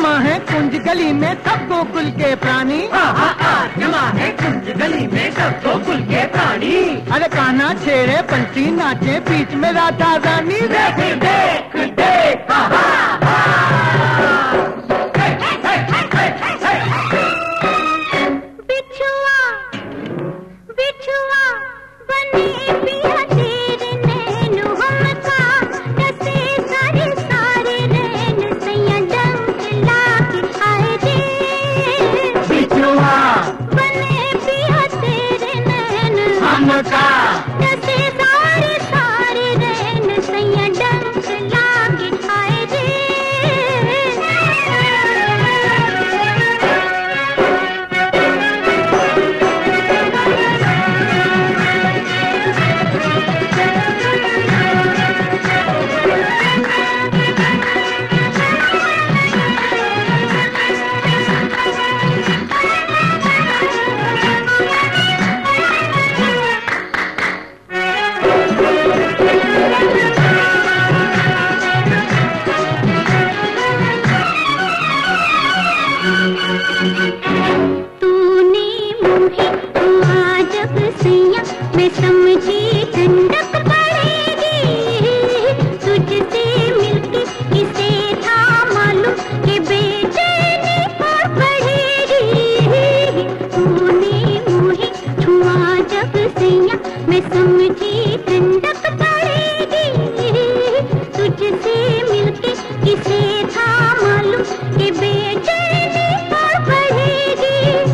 जमा है कुंज गली में सब गोकुल के प्राणी। आज जमा है कुंज गली में सब गोकुल के प्राणी। अरे कान्हा छेड़े बंसी नाचे बीच में राधा रानी। देख देख देख बिछुआ बिछुआ बने पिया तेरे नैन हमका, डसे सारे सारे नैन सैया डंक लाके आए रे। बिछुआ बने पिया तेरे नैन हमका, डसे सारे सारे नैन सैया डंक लाके आए रे। तूने मुझे हुआ जब सैया, मैं समझी ठंडक पड़ेगी। तुझसे मिलके किसे था मालूम कि बेचैनी और बढ़ेगी। तूने मुझे छुआ जब सैया, मैं समझी ठंडक पड़ेगी। तुझसे मिलके किसे था मालूम कि बेचैनी और बढ़ेगी।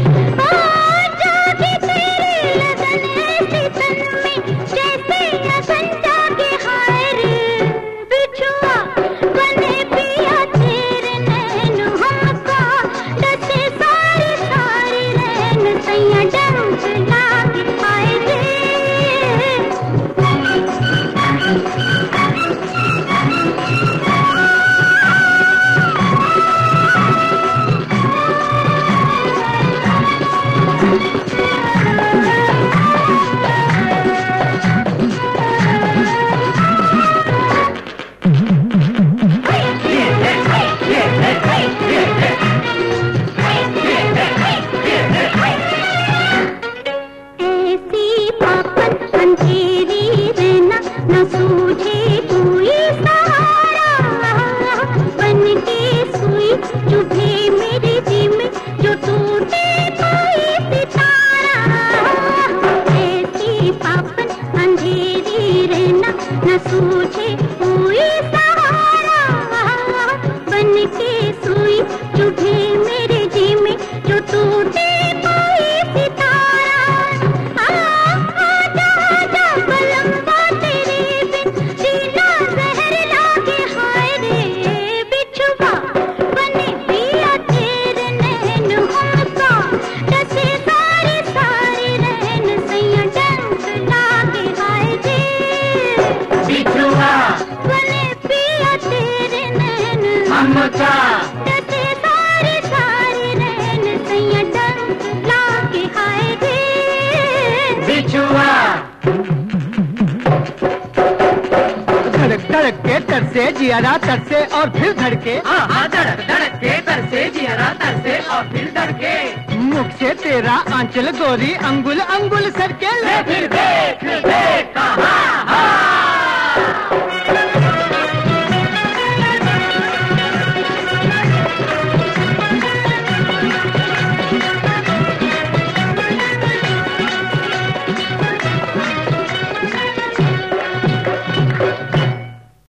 जागे तेरे लगन ऐसी तन में, जैसे लगन जागे हाय रे। बिछुआ बने पिया तेरे नैन हमका, डसे सारे सारे नैन सैया डंक लाके आए रे। ऐसी पापन अंधेरी रहना, न सूझे कोई सहारा। बन के सुई चुभे मेरे जी में, जो टूटे कोई सितारा। ऐसी पापन अंधेरी रहना, न सूझे कोई सहारा। बन के सुई चुभे मेरे जी में, जो टूटे कोई सितारा। आजा आजा बलम्बा तेरे बिन, जीना जहर लागे हाय रे। बिछुआ बने पिया तेरे नैन हमका, डसे सारे सारे नैन सैया डंक लागे हाय रे। बिछुआ बने पिया तेरे नैन हमका, डसे सारे सारे नैन सैया डंक लागे हाय रे। बिछुआ धड़क धड़क के तरसे जियारा तरसे और फिर धड़के। धड़क धड़क के तरसे जियरा तरसे और फिर धड़के। मुख से तेरा आंचल गोरी अंगुल अंगुल सरके। फिर देख देख